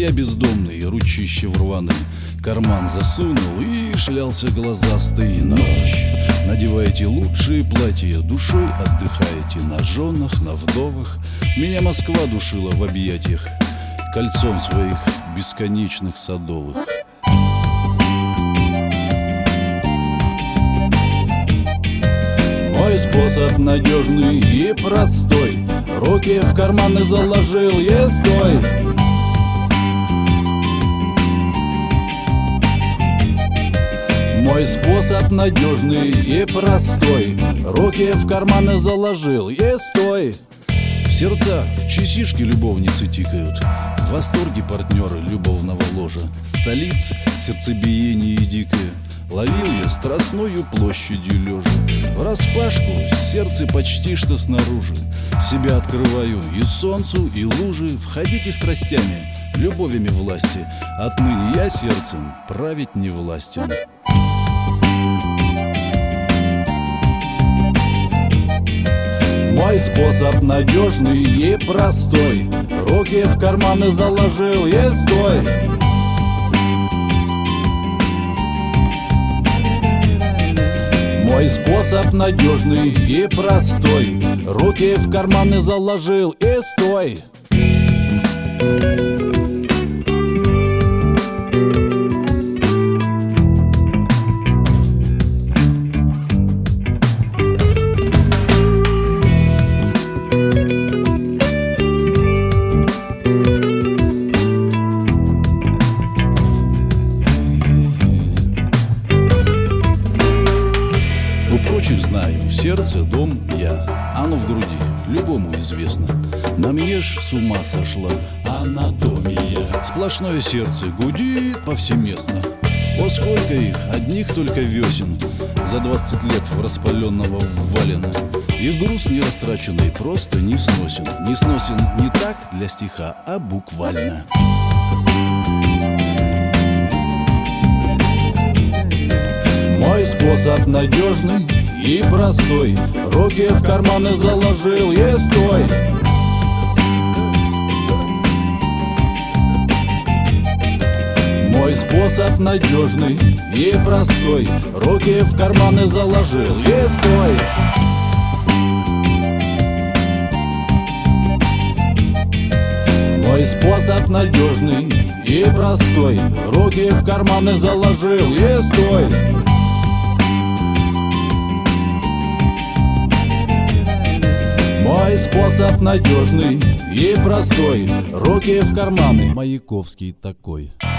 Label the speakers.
Speaker 1: я бездомный, ручище в рваный карман засунул и шлялся глазастый. Ночь. Надеваете лучшие платья, душой отдыхаете на женах, на вдовах. Меня Москва душила в объятиях кольцом своих бесконечных садовых. Мой способ надежный и простой: руки в карманы заложил, ездой. Мой способ надежный и простой: руки в карманы заложил, ездой. В сердца в часишки любовницы тикают, в восторге партнеры любовного ложа. Столиц сердцебиение дикое ловил я страстною площадью лежа. Враспашку сердце почти что снаружи себя открываю и солнцу, и лужи. Входите страстями, любовями власти, отныне я сердцем править не властен. Мой способ надежный и простой: руки в карманы заложил, ездой. Мой способ надежный и простой: руки в карманы заложил и стой. У прочих знаю, сердце, дом, я. Оно в груди, любому известно. На мне ж с ума сошла анатомия. Сплошное сердце гудит повсеместно. О, сколько их, одних только весен, за 20 лет в распаленного ввалено. И груз нерастраченный просто не сносен. Не сносен не так для стиха, а буквально. Мой способ надежный и простой: руки в карманы заложил, ездой. Мой способ надежный и простой: руки в карманы заложил, ездой. Мой способ надежный и простой: руки в карманы заложил, ездой. Мой способ надежный и простой: руки в карманы. Маяковский такой.